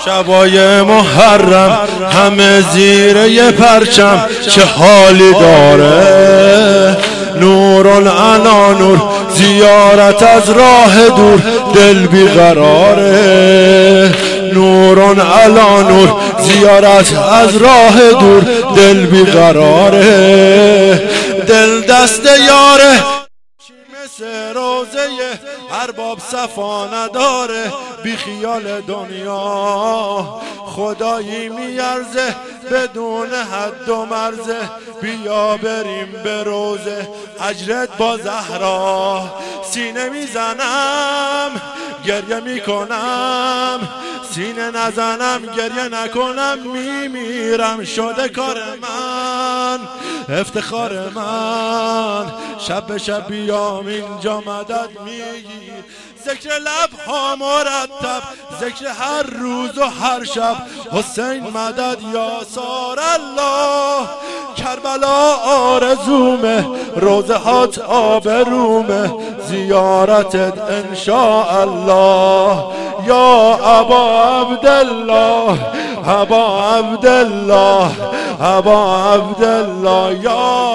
شبای محرم همه زیر یه پرچم چه حالی داره. نورون علا نور زیارت از راه دور دل بیقراره. نورون علا نور زیارت از راه دور دل بیقراره. دل دست یاره مثل روزه ارباب صفا نداره. بی خیال دنیا خدایی میارزه بدون حد و مرزه. بیا بریم به روزه اجرت با زهرا. سینه میزنم گریه میکنم، سینه نزنم گریه نکنم. میمیرم شده کار من افتخار من. شب به شب بیام اینجا مدد میگیر. ذکر لب ها مرتب ذکر هر روز و هر شب. حسین مدد یا سار الله. کربلا آرزومه روزه هات آبرومه. زیارتت انشاءالله یا ابا عبدالله. ابا عبدالله ابا عبدالله یا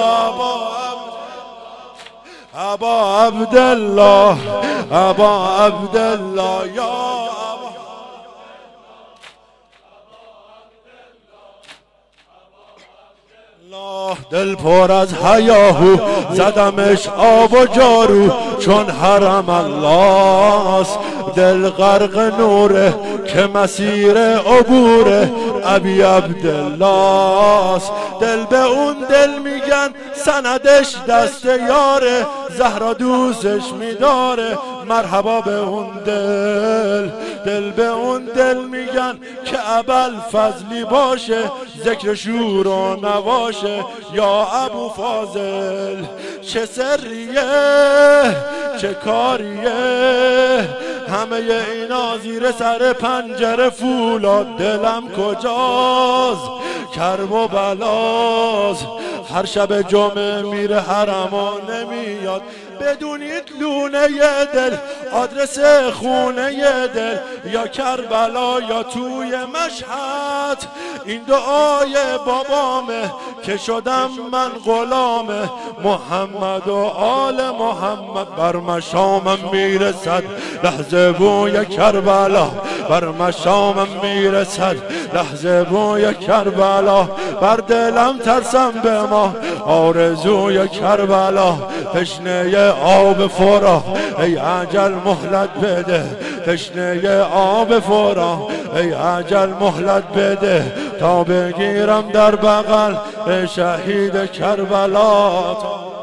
ابا عبدالله ابا عبدالله یا دل پر از هیاهو زدمش آب و جارو چون حرم الله است. دل غرق نوره که مسیر عبوره ابی عبدالله است. دل به اون دل میگن سندش دست یاره. زهرا دوستش میداره مرحبا به اون دل. دل به اون دل میگن که ابوالفضلی باشه. ذکر شور و نواشه یا ابو فاضل. چه سریه چه کاریه همه اینا زیر سر پنجره فولاد. دلم کجاست کرب و بلاست. هر شب جمعه میره حرم و نمیاد. بدونید لونه دل آدرس خونه دل یا کربلا یا توی مشهد. این دعای بابامه که شدم من غلامه. محمد و آل محمد بر مشامم میرسد لحظه بوی کربلا. بر مشامم میرسد لحظه بوی کربلا. بر دلم ترسم به ما آرزوی کربلا. تشنه آب فرا ای عجل مهلت بده. تشنه آب فرا ای عجل مهلت بده تا بگیرم در بغل شهید کربلا.